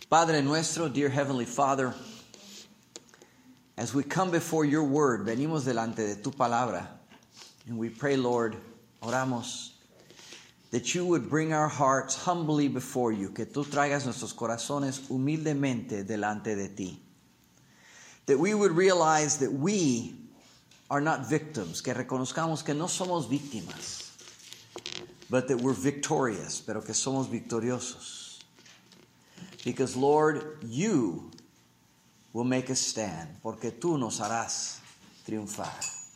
Padre nuestro, dear Heavenly Father, as we come before your word, venimos delante de tu palabra, and we pray, Lord, oramos, that you would bring our hearts humbly before you, que tú traigas nuestros corazones humildemente delante de ti. That we would realize that we are not victims, que reconozcamos que no somos víctimas, but that we're victorious, pero que somos victoriosos. Because, Lord, you will make us stand, porque tú nos harás triunfar.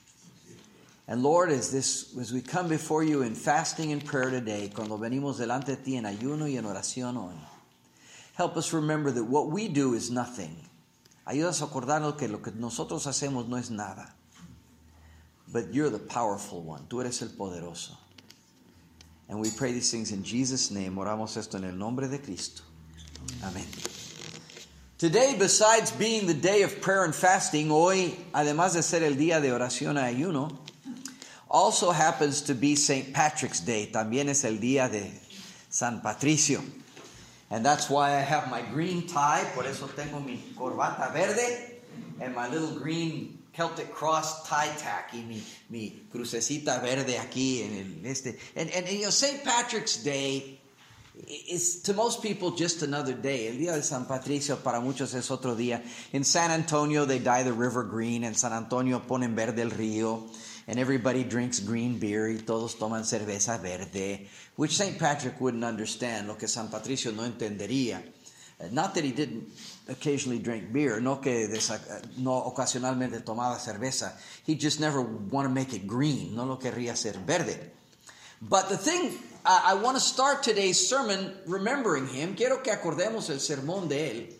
And Lord, as we come before you in fasting and prayer today, cuando venimos delante de ti en ayuno y en oración hoy, help us remember that what we do is nothing. Ayúdanos a acordarnos que lo que nosotros hacemos no es nada. But you're the powerful one. Tú eres el poderoso. And we pray these things in Jesus' name. Oramos esto en el nombre de Cristo. Amen. Today, besides being the day of prayer and fasting, hoy, además de ser el día de oración y ayuno, also happens to be St. Patrick's Day. También es el día de San Patricio. And that's why I have my green tie. Por eso tengo mi corbata verde and my little green Celtic cross tie tack y mi crucecita verde aquí en el este. And you know, St. Patrick's Day is to most people just another day. El día de San Patricio para muchos es otro día. In San Antonio they dye the river green. En San Antonio ponen verde el río. And everybody drinks green beer y todos toman cerveza verde, which St. Patrick wouldn't understand, lo que San Patricio no entendería. Not that he didn't occasionally drink beer, no que no ocasionalmente tomaba cerveza. He just never want to make it green, no lo querría ser verde. But the thing, I want to start today's sermon remembering him. Quiero que acordemos el sermón de él,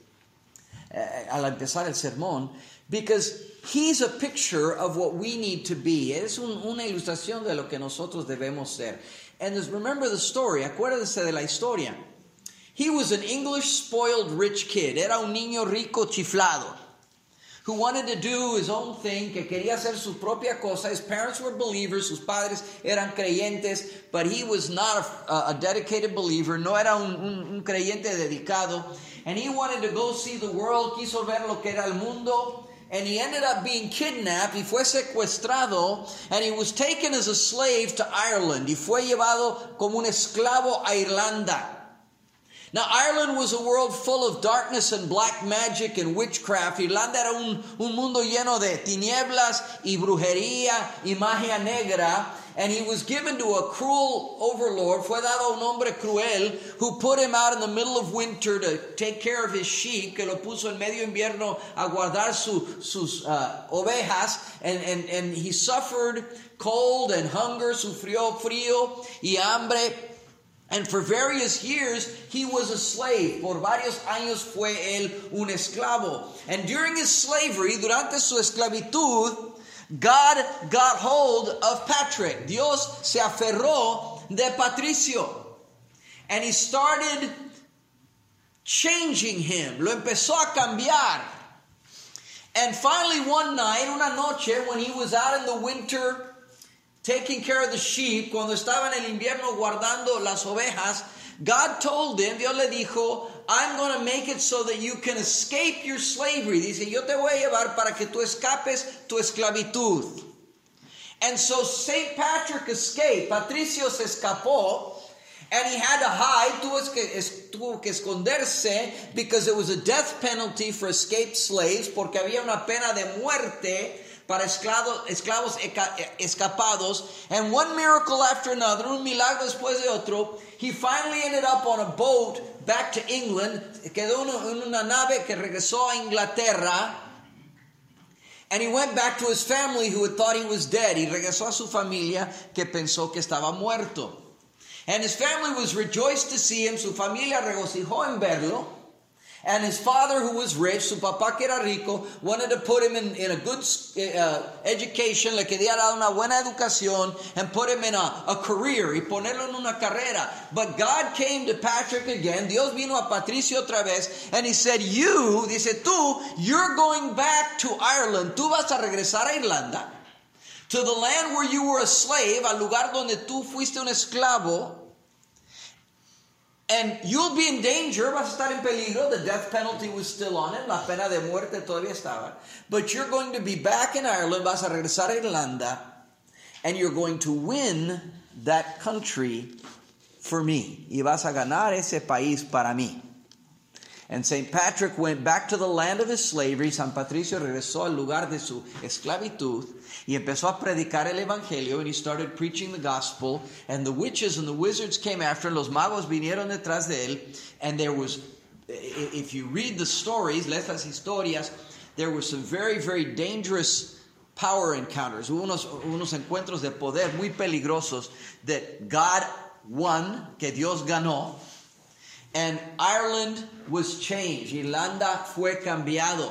al empezar el sermón, because he's a picture of what we need to be. Es una ilustración de lo que nosotros debemos ser. And remember the story. Acuérdense de la historia. He was an English spoiled rich kid. Era un niño rico chiflado who wanted to do his own thing, que quería hacer su propia cosa. His parents were believers, sus padres eran creyentes, but he was not a dedicated believer. No era un creyente dedicado. And he wanted to go see the world, quiso ver lo que era el mundo. And he ended up being kidnapped, y fue secuestrado, and he was taken as a slave to Ireland. Y fue llevado como un esclavo a Irlanda. Now, Ireland was a world full of darkness and black magic and witchcraft. Irlanda era un mundo lleno de tinieblas y brujería y magia negra. And he was given to a cruel overlord, fue dado a un hombre cruel, who put him out in the middle of winter to take care of his sheep, que lo puso en medio invierno a guardar sus ovejas, and he suffered cold and hunger, sufrió frío y hambre. And for various years, he was a slave. Por varios años fue él un esclavo. And during his slavery, durante su esclavitud, God got hold of Patrick. Dios se aferró de Patricio. And he started changing him. Lo empezó a cambiar. And finally one night, una noche, when he was out in the winter taking care of the sheep, cuando estaba en el invierno guardando las ovejas, God told him, Dios le dijo, I'm going to make it so that you can escape your slavery. Dice, yo te voy a llevar para que tú escapes tu esclavitud. And so St. Patrick escaped. Patricio se escapó, and he had to hide. Tuvo que esconderse because it was a death penalty for escaped slaves, porque había una pena de muerte para esclavos escapados. And one miracle after another, un milagro después de otro, he finally ended up on a boat back to England. Quedó en una nave que regresó a Inglaterra. And he went back to his family who had thought he was dead. Y regresó a su familia que pensó que estaba muerto. And his family was rejoiced to see him. Su familia regocijó en verlo. And his father, who was rich, su papá que era rico, wanted to put him in a good education, le quería dar una buena educación, and put him in a career, y ponerlo en una carrera. But God came to Patrick again, Dios vino a Patricio otra vez, and he said, you're going back to Ireland, tú vas a regresar a Irlanda, to the land where you were a slave, al lugar donde tú fuiste un esclavo. And you'll be in danger, vas a estar en peligro. The death penalty was still on him, la pena de muerte todavía estaba. But you're going to be back in Ireland, vas a regresar a Irlanda, and you're going to win that country for me. Y vas a ganar ese país para mí. And St. Patrick went back to the land of his slavery. San Patricio regresó al lugar de su esclavitud y empezó a predicar el evangelio, and he started preaching the gospel, and the witches and the wizards came after him. Los magos vinieron detrás de él, and there was, if you read the stories, lees las historias, there were some very, very dangerous power encounters. Hubo unos encuentros de poder muy peligrosos that God won, que Dios ganó. And Ireland was changed. Irlanda fue cambiado.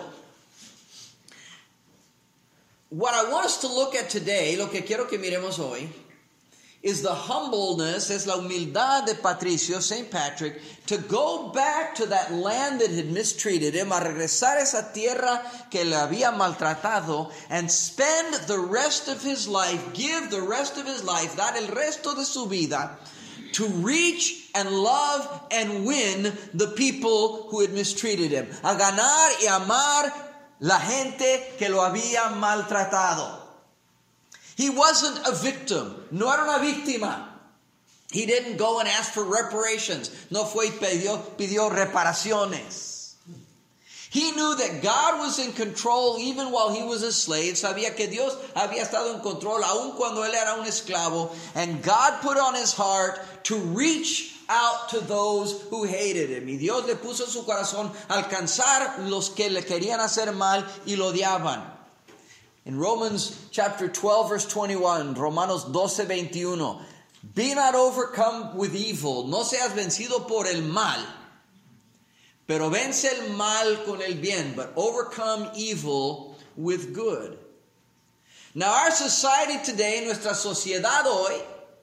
What I want us to look at today, lo que quiero que miremos hoy, is the humbleness, es la humildad de Patricio, St. Patrick, to go back to that land that had mistreated him, a regresar a esa tierra que le había maltratado, and spend the rest of his life, give the rest of his life, dar el resto de su vida, to reach and love and win the people who had mistreated him. A ganar y amar la gente que lo había maltratado. He wasn't a victim. No era una víctima. He didn't go and ask for reparations. No fue y pidió reparaciones. He knew that God was in control even while he was a slave. Sabía que Dios había estado en control aun cuando él era un esclavo. And God put on his heart to reach out to those who hated him. Y Dios le puso en su corazón alcanzar los que le querían hacer mal y lo odiaban. In Romans chapter 12 verse 21, Romanos 12:21, be not overcome with evil, no seas vencido por el mal, pero vence el mal con el bien, but overcome evil with good. Now our society today, nuestra sociedad hoy,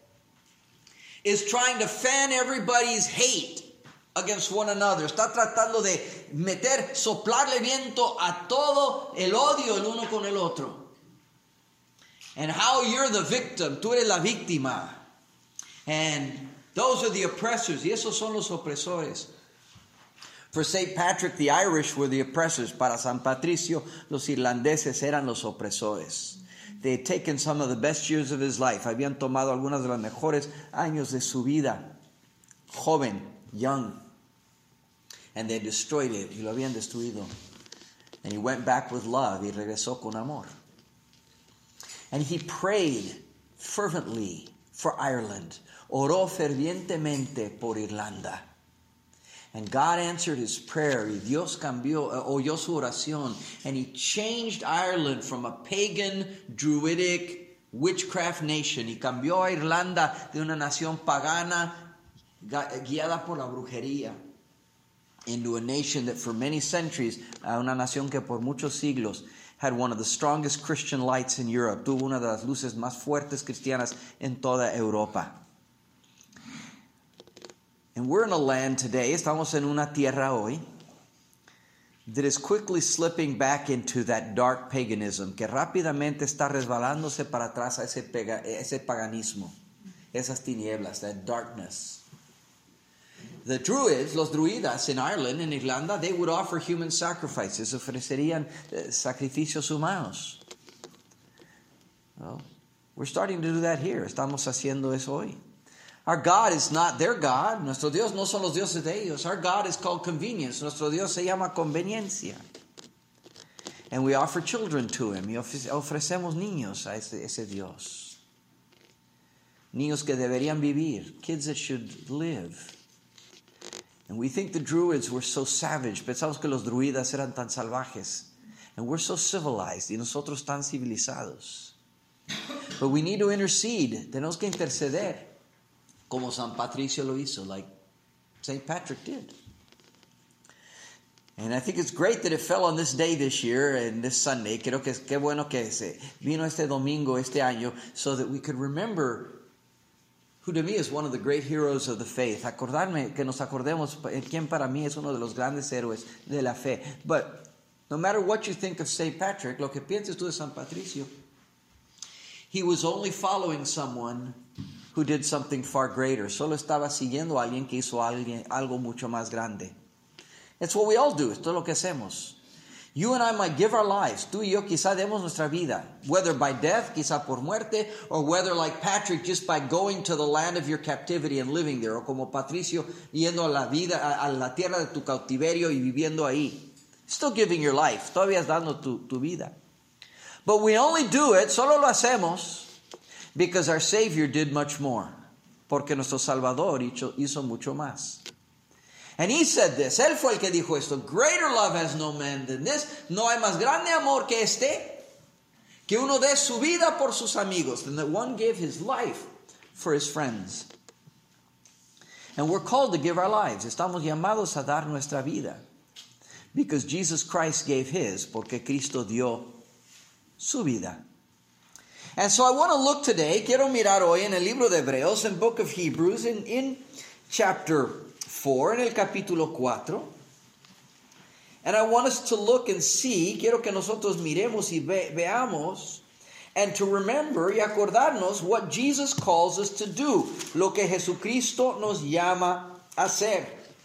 is trying to fan everybody's hate against one another. Está tratando de meter, soplarle viento a todo el odio el uno con el otro. And how you're the victim, tú eres la víctima. And those are the oppressors, y esos son los opresores. For St. Patrick, the Irish were the oppressors. Para San Patricio, los irlandeses eran los opresores. They had taken some of the best years of his life. Habían tomado algunos de los mejores años de su vida. Joven, young. And they destroyed it. Y lo habían destruido. And he went back with love. Y regresó con amor. And he prayed fervently for Ireland. Oró fervientemente por Irlanda. And God answered his prayer. Y Dios oyó su oración. And he changed Ireland from a pagan, druidic, witchcraft nation. Y cambió a Irlanda de una nación pagana, guiada por la brujería, into a nation that for many centuries, una nación que por muchos siglos had one of the strongest Christian lights in Europe. Tuvo una de las luces más fuertes cristianas en toda Europa. And we're in a land today, estamos en una tierra hoy, that is quickly slipping back into that dark paganism, que rápidamente está resbalándose para atrás a ese paganismo, esas tinieblas, that darkness. The Druids, los druidas in Ireland, en Irlanda, they would offer human sacrifices, ofrecerían sacrificios humanos. Well, we're starting to do that here, estamos haciendo eso hoy. Our God is not their God. Nuestro Dios no son los dioses de ellos. Our God is called convenience. Nuestro Dios se llama conveniencia. And we offer children to him. Y ofrecemos niños a ese Dios. Niños que deberían vivir. Kids that should live. And we think the Druids were so savage. Pensamos que los druidas eran tan salvajes. And we're so civilized. Y nosotros tan civilizados. But we need to intercede. Tenemos que interceder. Como San Patricio lo hizo, like St. Patrick did. And I think it's great that it fell on this day this year and this Sunday. Creo que qué bueno que se vino este domingo, este año, so that we could remember who to me is one of the great heroes of the faith. Acordarme, que nos acordemos quién para mí es uno de los grandes héroes de la fe. But no matter what you think of St. Patrick, lo que pienses tú de San Patricio, he was only following someone who did something far greater. Solo estaba siguiendo a alguien que hizo algo mucho más grande. It's what we all do. Esto es lo que hacemos. You and I might give our lives. Tú y yo quizá demos nuestra vida. Whether by death, quizá por muerte, or whether like Patrick, just by going to the land of your captivity and living there. O como Patricio, yendo a la tierra de tu cautiverio y viviendo ahí. Still giving your life. Todavía dando tu vida. But we only do it, solo lo hacemos, because our Savior did much more. Porque nuestro Salvador hizo mucho más. And he said this. Él fue el que dijo esto. Greater love has no man than this. No hay más grande amor que este. Que uno dé su vida por sus amigos. And that one gave his life for his friends. And we're called to give our lives. Estamos llamados a dar nuestra vida. Because Jesus Christ gave his. Porque Cristo dio su vida. And so I want to look today. Quiero mirar hoy en el libro de Hebreos, in book of Hebrews, in chapter 4, en el capítulo 4. And I want us to look and see, quiero que nosotros miremos y veamos, and to remember y acordarnos what Jesus calls us to do, lo que Jesucristo nos llama a hacer.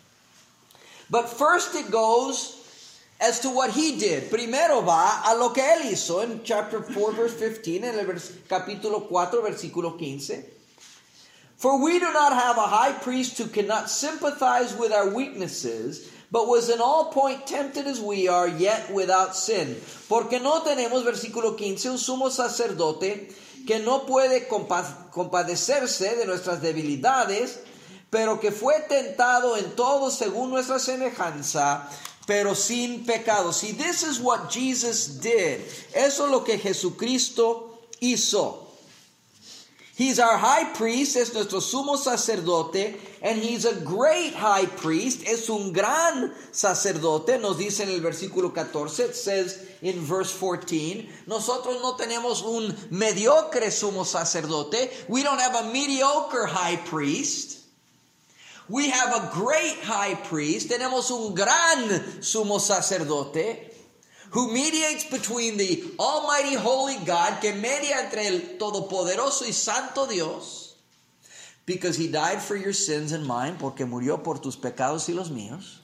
But first it goes as to what he did. Primero va a lo que él hizo en chapter 4, verse 15, en el capítulo 4, versículo 15. For we do not have a high priest who cannot sympathize with our weaknesses, but was in all point tempted as we are, yet without sin. Porque no tenemos, versículo 15, un sumo sacerdote que no puede compadecerse de nuestras debilidades, pero que fue tentado en todo según nuestra semejanza, pero sin pecado. See, this is what Jesus did. Eso es lo que Jesucristo hizo. He's our high priest, es nuestro sumo sacerdote, and he's a great high priest, es un gran sacerdote, nos dice en el versículo 14, it says in verse 14, nosotros no tenemos un mediocre sumo sacerdote, we don't have a mediocre high priest, we have a great high priest, tenemos un gran sumo sacerdote, who mediates between the almighty holy God, que media entre el todopoderoso y santo Dios, because he died for your sins and mine, porque murió por tus pecados y los míos,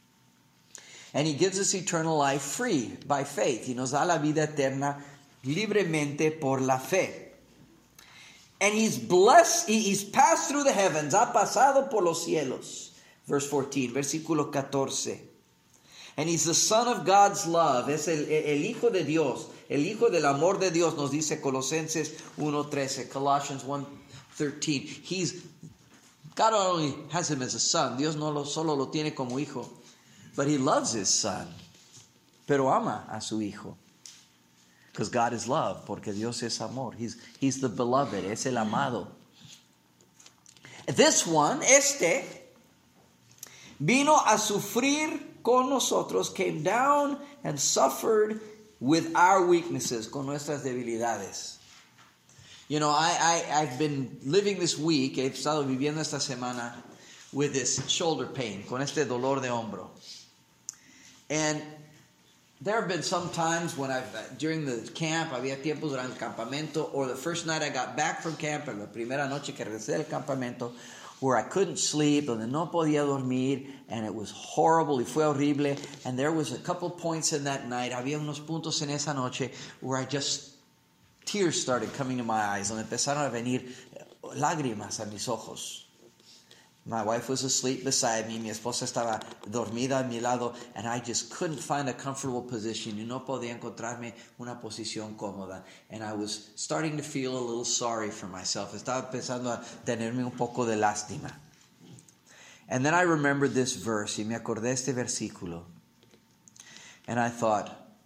and he gives us eternal life free by faith, y nos da la vida eterna libremente por la fe. And he's blessed, he's passed through the heavens, ha pasado por los cielos, verse 14, versículo 14. And he's the son of God's love. Es el hijo de Dios. El hijo del amor de Dios, nos dice Colosenses 1:13. Colossians 1:13. God not only has him as a son. Dios no solo lo tiene como hijo. But he loves his son. Pero ama a su hijo. Because God is love. Porque Dios es amor. He's the beloved. Es el amado. This one, vino a sufrir con nosotros, came down and suffered with our weaknesses, con nuestras debilidades. You know, I've been living this week, he estado viviendo esta semana with this shoulder pain, con este dolor de hombro. And there have been some times when during the camp, había tiempos durante el campamento, or the first night I got back from camp, la primera noche que regresé del campamento, where I couldn't sleep, donde no podía dormir, and it was horrible, y fue horrible, and there was a couple points in that night, había unos puntos en esa noche, where tears started coming to my eyes, donde empezaron a venir lágrimas a mis ojos. My wife was asleep beside me, mi esposa estaba dormida a mi lado, and I just couldn't find a comfortable position, y no podía encontrarme una posición cómoda, and I was starting to feel a little sorry for myself, estaba empezando a tenerme un poco de lástima. And then I remembered this verse, y me acordé este versículo, and I thought,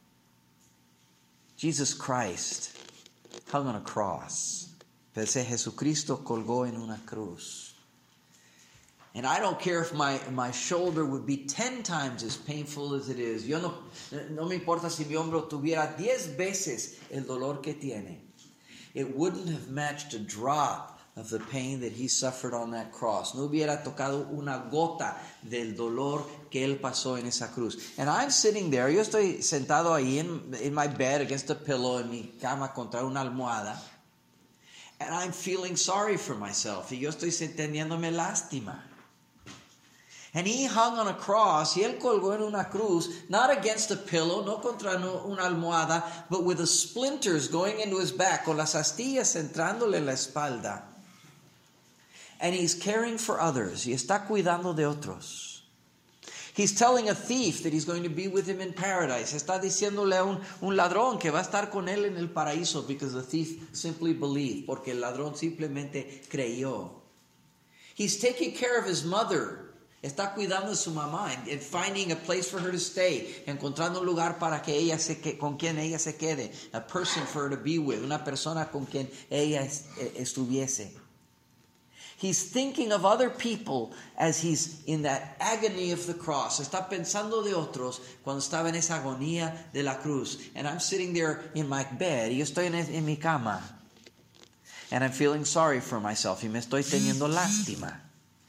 Jesus Christ hung on a cross. Pensé, Jesucristo colgó en una cruz. And I don't care if my shoulder would be 10 times as painful as it is. No me importa si mi hombro tuviera 10 veces el dolor que tiene. It wouldn't have matched a drop of the pain that he suffered on that cross. No hubiera tocado una gota del dolor que él pasó en esa cruz. And I'm sitting there, yo estoy sentado ahí in my bed against a pillow, en mi cama contra una almohada. And I'm feeling sorry for myself. Y yo estoy teniéndome lástima. And he hung on a cross, y él colgó en una cruz, not against a pillow, no contra una almohada, but with the splinters going into his back, con las astillas entrándole en la espalda. And he's caring for others, y está cuidando de otros. He's telling a thief that he's going to be with him in paradise. Está diciéndole a un ladrón que va a estar con él en el paraíso, because the thief simply believed, porque el ladrón simplemente creyó. He's taking care of his mother. Está cuidando de su mamá and finding a place for her to stay, encontrando un lugar para que ella con quien ella se quede, a person for her to be with, una persona con quien ella estuviese. He's thinking of other people as he's in that agony of the cross. Está pensando de otros cuando estaba en esa agonía de la cruz. And I'm sitting there in my bed, y yo estoy en mi cama, and I'm feeling sorry for myself, y me estoy teniendo lástima.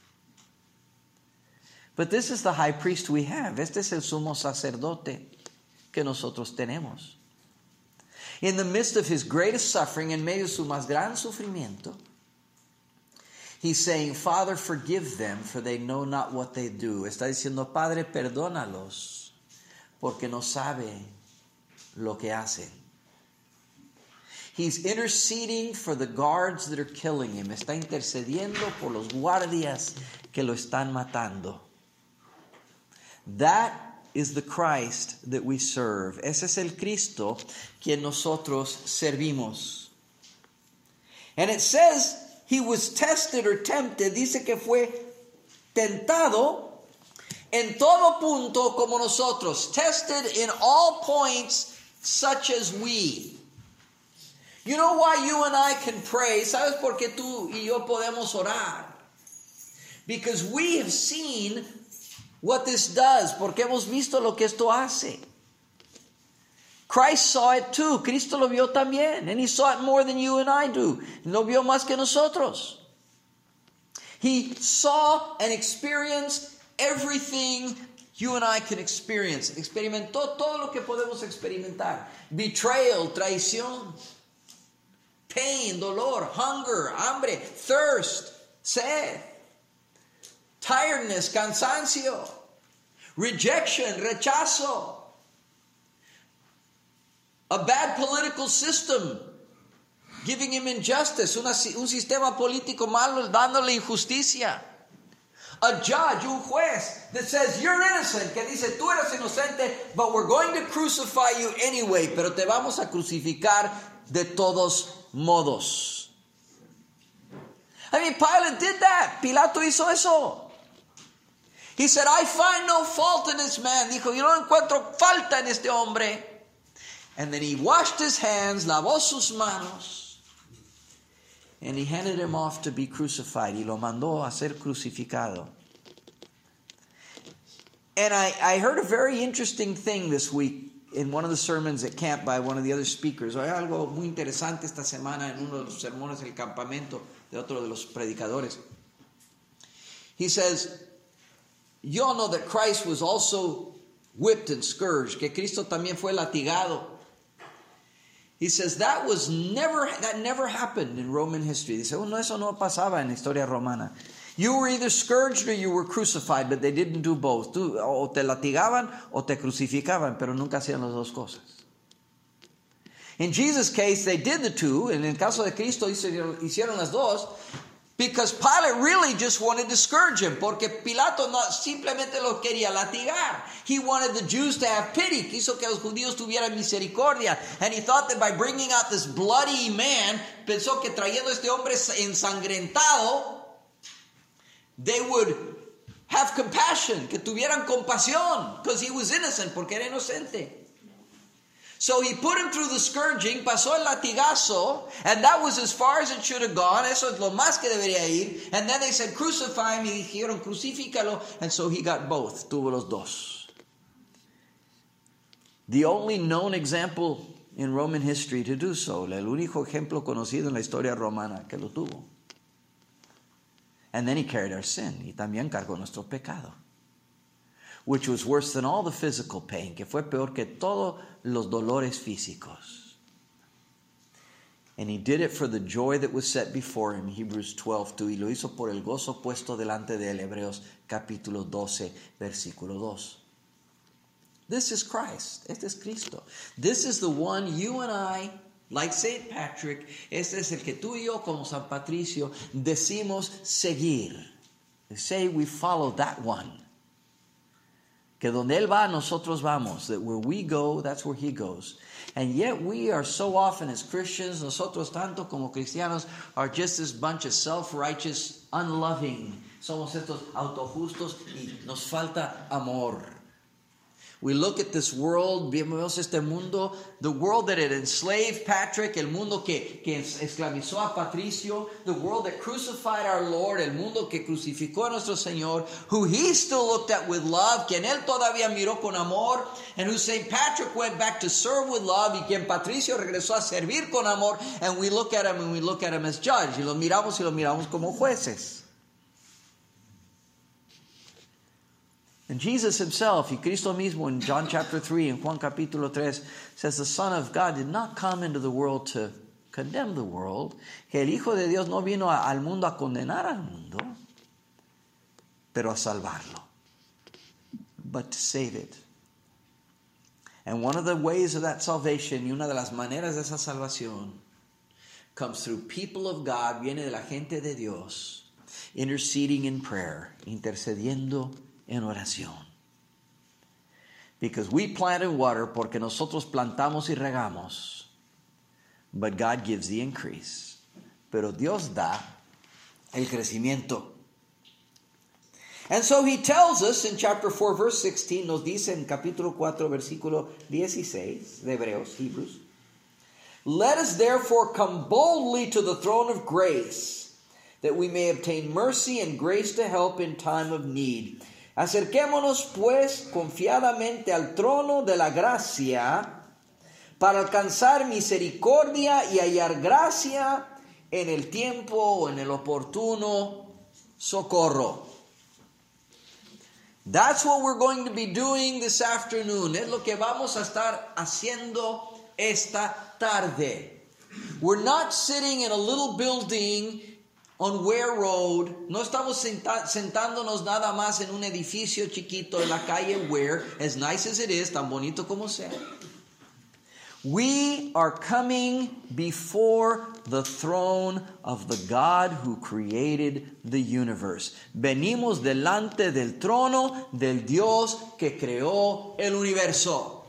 But this is the high priest we have. Este es el sumo sacerdote que nosotros tenemos. In the midst of his greatest suffering, en medio de su más gran sufrimiento, he's saying, Father, forgive them, for they know not what they do. Está diciendo, Padre, perdónalos, porque no sabe lo que hacen. He's interceding for the guards that are killing him. Está intercediendo por los guardias que lo están matando. That is the Christ that we serve. Ese es el Cristo quien nosotros servimos. And it says he was tested or tempted. Dice que fue tentado en todo punto como nosotros. Tested in all points such as we. You know why you and I can pray? ¿Sabes por qué tú y yo podemos orar? Because we have seen what this does, porque hemos visto lo que esto hace. Christ saw it too. Cristo lo vio también. And he saw it more than you and I do. Lo vio más que nosotros. He saw and experienced everything you and I can experience. Experimentó todo lo que podemos experimentar. Betrayal, traición, pain, dolor, hunger, hambre, thirst, sed, tiredness, cansancio, rejection, rechazo, a bad political system giving him injustice, un sistema político malo dándole injusticia, a judge, un juez that says you're innocent, que dice tú eres inocente, but we're going to crucify you anyway, pero te vamos a crucificar de todos modos. I mean, Pilate did that. Pilato hizo eso. He said, I find no fault in this man. Dijo, yo no encuentro falta en este hombre. And then he washed his hands, lavó sus manos, and he handed him off to be crucified. Y lo mandó a ser crucificado. And I heard a very interesting thing this week in one of the sermons at camp by one of the other speakers. Hay algo muy interesante esta semana en uno de los sermones del campamento de otro de los predicadores. He says, you all know that Christ was also whipped and scourged, que Cristo también fue latigado. He says that never happened in Roman history. Dice, no, eso no pasaba en la historia romana. You were either scourged or you were crucified, but they didn't do both. Tú o te latigaban o te crucificaban, pero nunca hacían las dos cosas. In Jesus' case, they did the two. En el caso de Cristo hicieron las dos. Because Pilate really just wanted to scourge him. Porque Pilato no simplemente lo quería latigar. He wanted the Jews to have pity. Quiso que los judíos tuvieran misericordia. And he thought that by bringing out this bloody man, pensó que trayendo este hombre ensangrentado, they would have compassion, que tuvieran compasión, because he was innocent, porque era inocente. So he put him through the scourging, pasó el latigazo, and that was as far as it should have gone. Eso es lo más que debería ir. And then they said, crucify him, y dijeron, crucifícalo, and so he got both, tuvo los dos. The only known example in Roman history to do so, el único ejemplo conocido en la historia romana que lo tuvo. And then he carried our sin, y también cargó nuestro pecado, which was worse than all the physical pain, que fue peor que todos los dolores físicos. And he did it for the joy that was set before him, Hebrews 12:2. Y lo hizo por el gozo puesto delante de él, Hebreos capítulo 12, versículo 2. This is Christ. Este es Cristo. This is the one you and I, like St. Patrick, este es el que tú y yo como San Patricio decimos seguir. We say we follow that one. Que donde él va, nosotros vamos. That where we go, that's where he goes. And yet we are so often as Christians, nosotros tanto como cristianos, are just this bunch of self-righteous, unloving. Somos estos autojustos y nos falta amor. We look at this world, vemos este mundo, the world that had enslaved Patrick, el mundo que esclavizó a Patricio, the world that crucified our Lord, el mundo que crucificó a nuestro Señor, who he still looked at with love, quien él todavía miró con amor, and who St. Patrick went back to serve with love, y quien Patricio regresó a servir con amor, and we look at him and we look at him as judge, y los miramos como jueces. And Jesus himself, y Cristo mismo in John chapter 3 and Juan capítulo 3 says the Son of God did not come into the world to condemn the world, que el Hijo de Dios no vino al mundo a condenar al mundo, pero a salvarlo, but to save it. And one of the ways of that salvation, y una de las maneras de esa salvación, comes through people of God, viene de la gente de Dios, interceding in prayer, intercediendo en oración. Because we plant and water, porque nosotros plantamos y regamos, but God gives the increase. Pero Dios da el crecimiento. And so he tells us in chapter 4 verse 16, nos dice en capítulo 4 versículo 16 de Hebreos, Hebrews, let us therefore come boldly to the throne of grace, that we may obtain mercy and grace to help in time of need. Acerquémonos pues confiadamente al trono de la gracia para alcanzar misericordia y hallar gracia en el tiempo o en el oportuno socorro. That's what we're going to be doing this afternoon. Es lo que vamos a estar haciendo esta tarde. We're not sitting in a little building on Ware Road. No estamos sentándonos nada más en un edificio chiquito en la calle Ware, as nice as it is, tan bonito como sea. We are coming before the throne of the God who created the universe. Venimos delante del trono del Dios que creó el universo.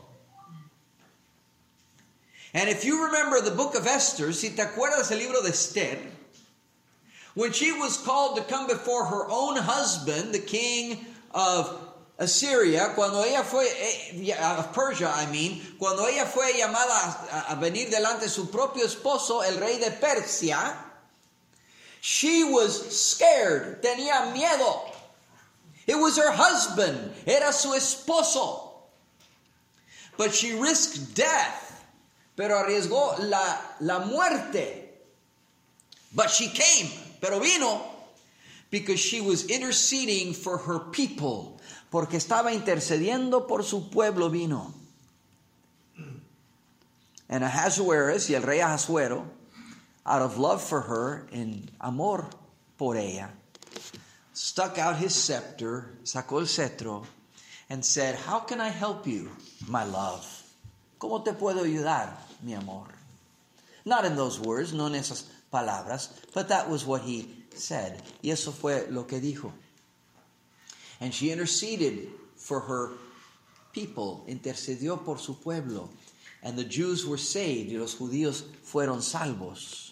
And if you remember the book of Esther, si te acuerdas el libro de Esther, when she was called to come before her own husband, the king of Assyria, cuando ella fue, of Persia, cuando ella fue llamada a venir delante de su propio esposo, el rey de Persia, she was scared, tenía miedo. It was her husband, era su esposo. But she risked death, pero arriesgó la muerte. But she came, pero vino, because she was interceding for her people. Porque estaba intercediendo por su pueblo, vino. And Ahasuerus, y el rey Ahasuero, out of love for her, en amor por ella, stuck out his scepter, sacó el cetro, and said, how can I help you, my love? ¿Cómo te puedo ayudar, mi amor? Not in those words, no en esas palabras, but that was what he said. Y eso fue lo que dijo. And she interceded for her people, intercedió por su pueblo, and the Jews were saved, y los judíos fueron salvos.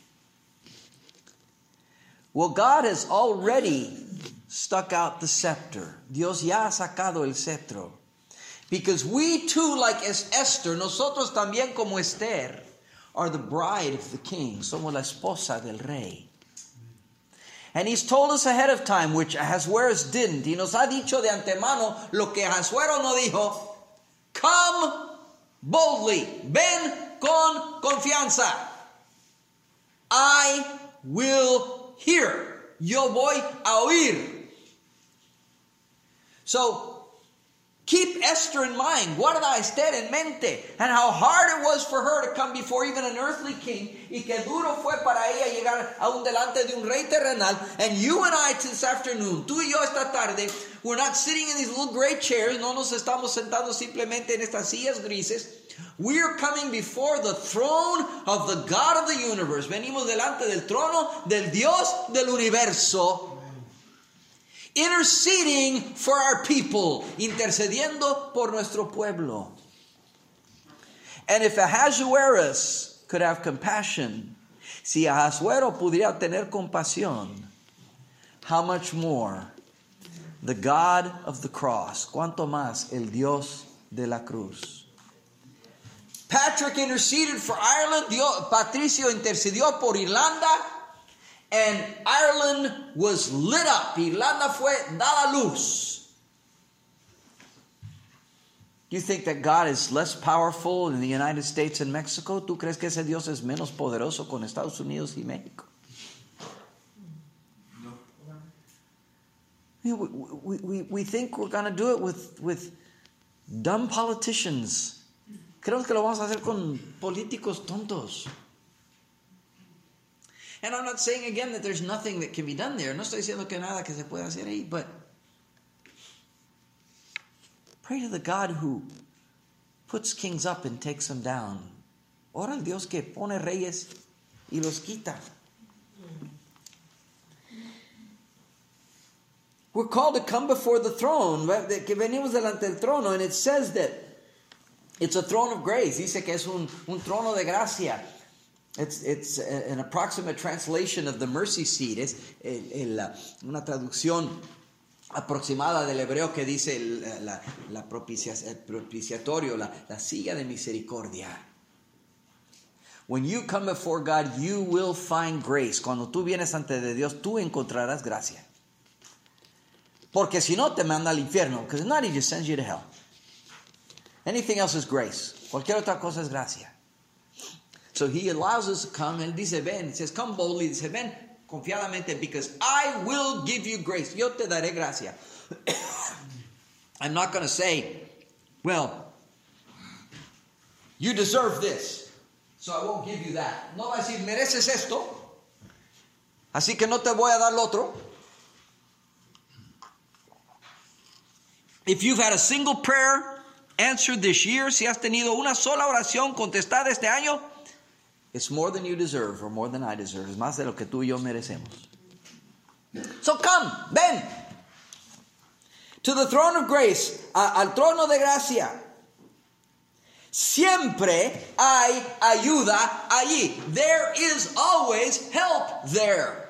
Well, God has already stuck out the scepter. Dios ya ha sacado el cetro. Because we too, like as Esther, nosotros también como Esther, are the bride of the king. Somos la esposa del rey. And he's told us ahead of time, which Ahasuerus didn't. Y nos ha dicho de antemano lo que Ahasuero no dijo. Come boldly. Ven con confianza. I will hear. Yo voy a oír. So, Keep Esther in mind. Guarda a Esther en mente. And how hard it was for her to come before even an earthly king. Y que duro fue para ella llegar aún delante de un rey terrenal. And you and I this afternoon, tú y yo esta tarde, we're not sitting in these little gray chairs. No nos estamos sentando simplemente en estas sillas grises. We are coming before the throne of the God of the universe. Venimos delante del trono del Dios del universo. Interceding for our people, intercediendo por nuestro pueblo. And if Ahasuerus could have compassion, si Ahasuero pudiera tener compasión, how much more the God of the cross, cuánto más el Dios de la cruz. Patrick interceded for Ireland, Patricio intercedió por Irlanda, and Ireland was lit up. Irlanda fue dada luz. Do you think that God is less powerful in the United States and Mexico? ¿Tú crees que ese Dios es menos poderoso con Estados Unidos y México? No. We think we're going to do it with dumb politicians. Creo que lo vamos a hacer con políticos tontos. And I'm not saying again that there's nothing that can be done there. No estoy diciendo que nada que se pueda hacer ahí, but pray to the God who puts kings up and takes them down. Ora al Dios que pone reyes y los quita. We're called to come before the throne. Que venimos delante del trono, and it says that it's a throne of grace. Dice que es un trono de gracia. It's an approximate translation of the mercy seat. Es una traducción aproximada del hebreo que dice la propiciatorio, la silla de misericordia. When you come before God, you will find grace. Cuando tú vienes ante de Dios, tú encontrarás gracia. Porque si no, te manda al infierno. Because if not, he just sends you to hell. Anything else is grace. Cualquier otra cosa es gracia. So he allows us to come, and dice, ven, he says, come boldly, dice, ven confiadamente, because I will give you grace. Yo te daré gracia. I'm not going to say, well, you deserve this, so I won't give you that. No va a decir, mereces esto, así que no te voy a dar lo otro. If you've had a single prayer answered this year, si has tenido una sola oración contestada este año, it's more than you deserve, or more than I deserve. Es más de lo que tú y yo merecemos. So come, ven, to the throne of grace, al trono de gracia. Siempre hay ayuda allí. There is always help there.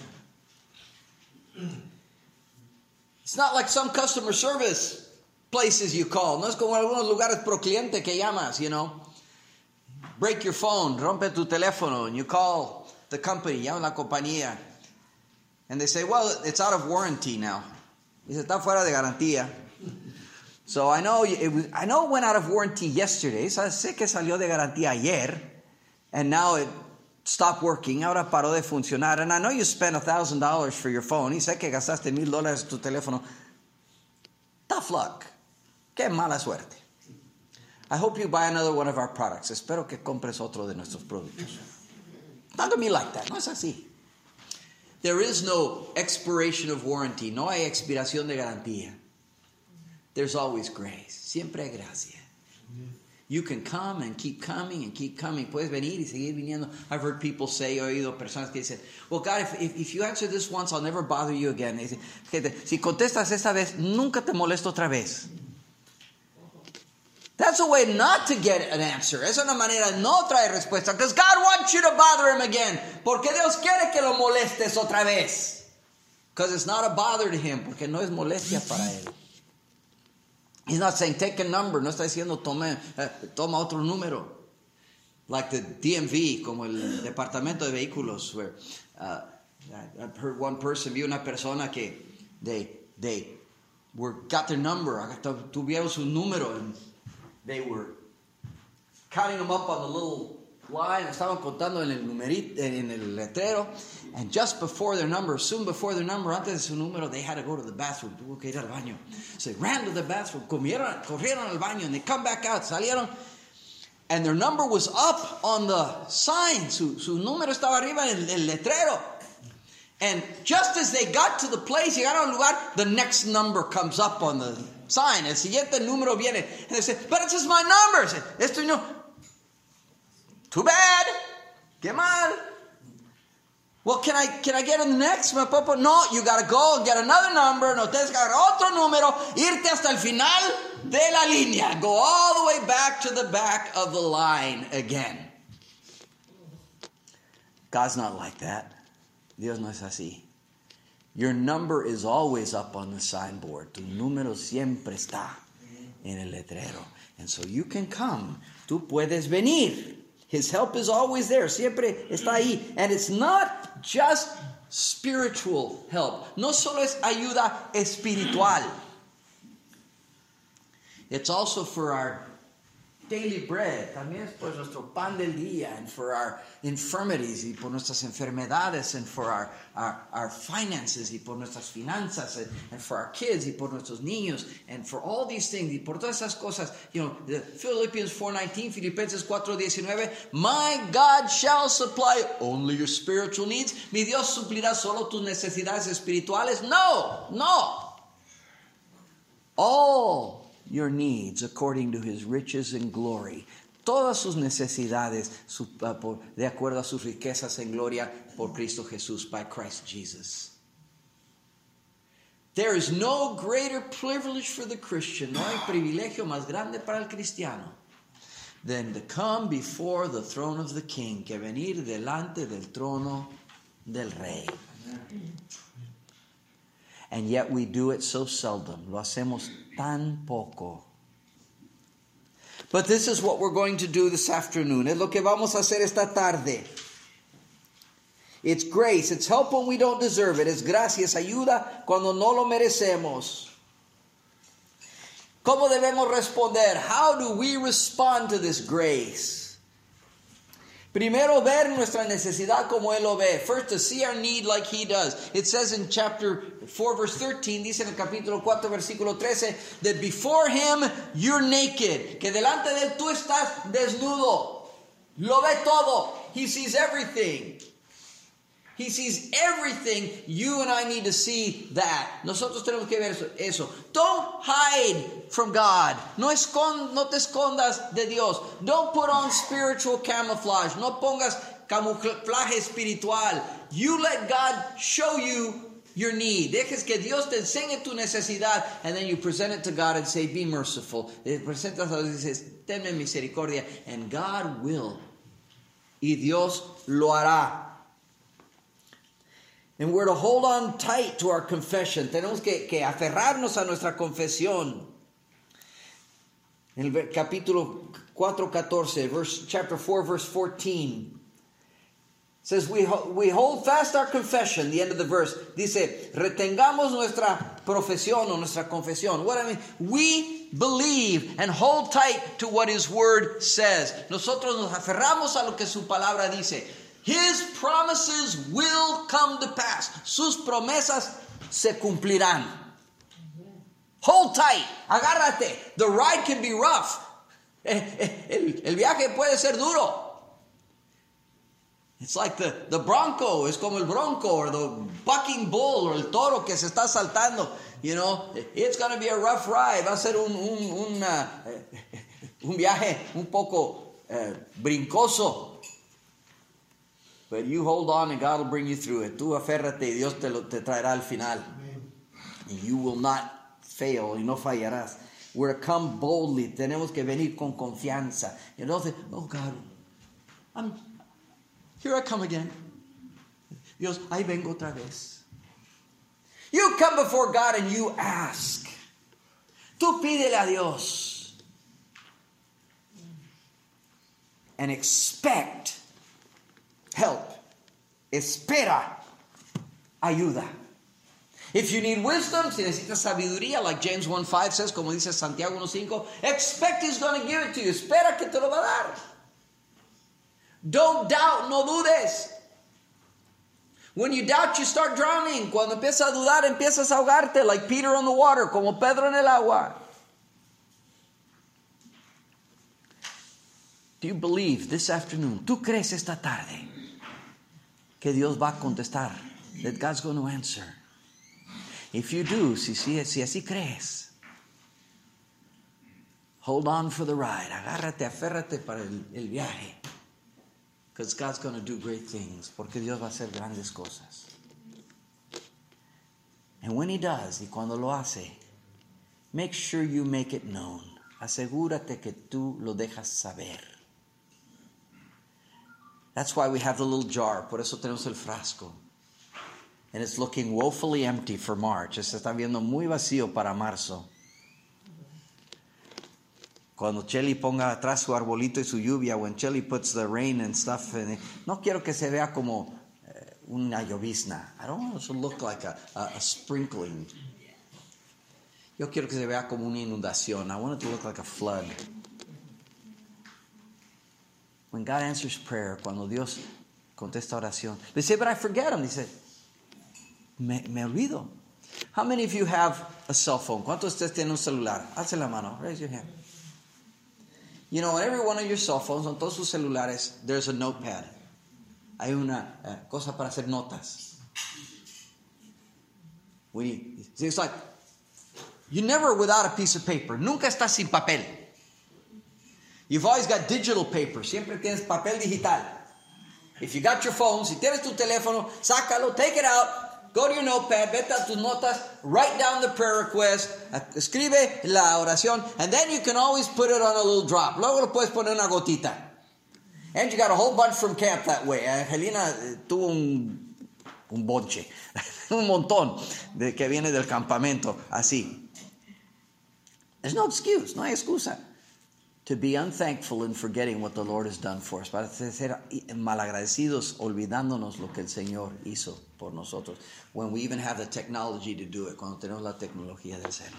It's not like some customer service places you call. No es como algunos lugares pro cliente que llamas, you know. Break your phone, rompe tu teléfono, and you call the company, llama la compañía, and they say, well, it's out of warranty now. Dice, está fuera de garantía. So I know it went out of warranty yesterday. So sé que salió de garantía ayer, and now it stopped working. Ahora paró de funcionar. And I know you spent $1,000 for your phone. Y sé que gastaste $1,000 en tu teléfono. Tough luck. Qué mala suerte. I hope you buy another one of our products. Espero que compres otro de nuestros productos. Not gonna be like that. No es así. There is no expiration of warranty. No hay expiración de garantía. There's always grace. Siempre hay gracia. You can come and keep coming and keep coming. Puedes venir y seguir viniendo. I've heard people say, he oído personas que dicen, well, God, if you answer this once, I'll never bother you again. Dicen, si contestas esta vez, nunca te molesto otra vez. That's a way not to get an answer. Es una manera de no traer respuesta. Because God wants you to bother him again. Porque Dios quiere que lo molestes otra vez. Because it's not a bother to him. Porque no es molestia para él. He's not saying take a number. No está diciendo toma otro número. Like the DMV, como el Departamento de Vehículos, where I've heard one person, vi una persona que they got their number. Tuvieron su número, and they were counting them up on the little line, estaban contando en el numerito, en el letrero, and just before their number, soon before their number, antes de su número, they had to go to the bathroom, tuvo que ir al baño. So they ran to the bathroom, corrieron al baño, and they come back out, salieron, and their number was up on the sign, su número estaba arriba en el letrero. And just as they got to the place, llegaron al lugar, the next number comes up on the sign. El siguiente número viene. And they say, but it's just my number. Say, esto no. Too bad. Qué mal. Well, can I get in the next? No, you got to go and get another number. No, tienes que agarrar otro número, irte hasta el final de la línea. Go all the way back to the back of the line again. God's not like that. Dios no es así. Your number is always up on the signboard. Tu número siempre está en el letrero. And so you can come. Tú puedes venir. His help is always there. Siempre está ahí. And it's not just spiritual help. No solo es ayuda espiritual. It's also for our daily bread. También es por nuestro pan del día, and for our infirmities, y por nuestras enfermedades, and for our finances, y por nuestras finanzas, and for our kids, y por nuestros niños, and for all these things, y por todas esas cosas. You know, the Philippians 4:19, Filipenses 4:19, my God shall supply only your spiritual needs. Mi Dios suplirá solo tus necesidades espirituales. No. All your needs according to his riches and glory. Todas sus necesidades de acuerdo a sus riquezas en gloria por Cristo Jesús, by Christ Jesus. There is no greater privilege for the Christian, no hay privilegio más grande para el cristiano, than to come before the throne of the King, que venir delante del trono del Rey. And yet we do it so seldom. Lo hacemos tan poco. But this is what we're going to do this afternoon. Es lo que vamos a hacer esta tarde. It's grace. It's help when we don't deserve it. Es gracia, es ayuda cuando no lo merecemos. ¿Cómo debemos responder? How do we respond to this grace? Primero, ver nuestra necesidad como Él lo ve. First, to see our need like He does. It says in chapter 4, verse 13, dice en el capítulo 4, versículo 13, that before Him you're naked. Que delante de Él tú estás desnudo. Lo ve todo. He sees everything. He sees everything. You and I need to see that. Nosotros tenemos que ver eso. Don't hide from God. No te escondas de Dios. Don't put on spiritual camouflage. No pongas camuflaje espiritual. You let God show you your need. Dejes que Dios te enseñe tu necesidad, and then you present it to God and say, be merciful. Presentas a Dios y dices, tenme misericordia, and God will. Y Dios lo hará. And we're to hold on tight to our confession. Tenemos que aferrarnos a nuestra confesión. En el capítulo 4:14, chapter 4, verse 14, says we hold fast our confession. The end of the verse dice, retengamos nuestra profesión o nuestra confesión. What I mean, we believe and hold tight to what His Word says. Nosotros nos aferramos a lo que su palabra dice. His promises will come to pass. Sus promesas se cumplirán. Hold tight. Agárrate. The ride can be rough. El viaje puede ser duro. It's like the bronco. Es como el bronco, or the bucking bull, or el toro que se está saltando. You know, it's going to be a rough ride. Va a ser un viaje un poco brincoso. But you hold on and God will bring you through it. Tú aférrate y Dios te traerá al final. And you will not fail y no fallarás. We're to come boldly. Tenemos que venir con confianza. You know, oh God, here I come again. Dios, ahí vengo otra vez. You come before God and you ask. Tú pídele a Dios. And expect help. Espera ayuda. If you need wisdom, si necesitas sabiduría, like James 1:5 says, como dice Santiago 1:5, expect He's going to give it to you. Espera que te lo va a dar. Don't doubt, no dudes. When you doubt, you start drowning. Cuando empiezas a dudar, empiezas a ahogarte, like Peter on the water, como Pedro en el agua. Do you believe this afternoon? ¿Tú crees esta tarde que Dios va a contestar? That God's going to answer. If you do, si así crees, hold on for the ride. Agárrate, aférrate para el viaje. Because God's going to do great things. Porque Dios va a hacer grandes cosas. And when He does, y cuando lo hace, make sure you make it known. Asegúrate que tú lo dejas saber. That's why we have the little jar. Por eso tenemos el frasco. And it's looking woefully empty for March. Se está viendo muy vacío para marzo. Cuando Chelly ponga atrás su arbolito y su lluvia, when Chelly puts the rain and stuff in it, no quiero que se vea como una llovizna. I don't want it to look like a sprinkling. Yo quiero que se vea como una inundación. I want it to look like a flood. When God answers prayer, cuando Dios contesta oración, they say, but I forget him. Dice, me olvido. How many of you have a cell phone? ¿Cuántos de ustedes tienen un celular? Alce la mano. Raise your hand. You know, on every one of your cell phones, on todos sus celulares, there's a notepad. Hay una cosa para hacer notas. It's like, you're never without a piece of paper. Nunca estás sin papel. You've always got digital paper. Siempre tienes papel digital. If you got your phone, si tienes tu teléfono, sácalo, take it out. Go to your notepad, vete a tus notas, write down the prayer request, escribe la oración, and then you can always put it on a little drop. Luego lo puedes poner una gotita. And you got a whole bunch from camp that way. Angelina tuvo un bonche, un montón que viene del campamento, así. There's no excuse, no hay excusa. To be unthankful and forgetting what the Lord has done for us. Para ser malagradecidos, olvidándonos lo que el Señor hizo por nosotros. When we even have the technology to do it. Cuando tenemos la tecnología de hacerlo.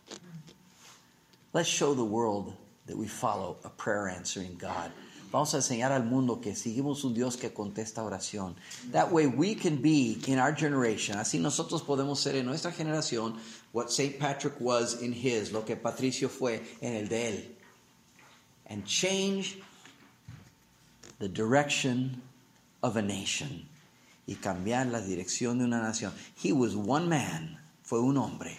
Let's show the world that we follow a prayer answering God. Vamos a enseñar al mundo que seguimos un Dios que contesta oración. That way we can be in our generation. Así nosotros podemos ser en nuestra generación what St. Patrick was in his. Lo que Patricio fue en el de él. And change the direction of a nation. Y cambiar la dirección de una nación. He was one man, fue un hombre.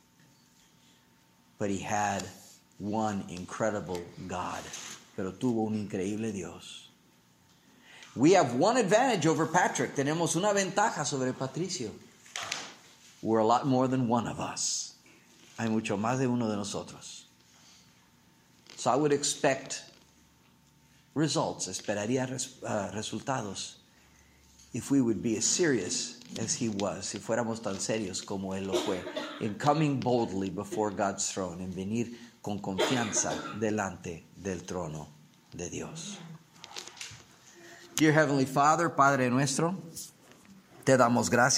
But he had one incredible God. Pero tuvo un increíble Dios. We have one advantage over Patrick. Tenemos una ventaja sobre Patricio. We're a lot more than one of us. Hay mucho más de uno de nosotros. So I would expect results, esperaría resultados, if we would be as serious as he was, si fuéramos tan serios como él lo fue, in coming boldly before God's throne, en venir con confianza delante del trono de Dios. Dear Heavenly Father, Padre nuestro, te damos gracias.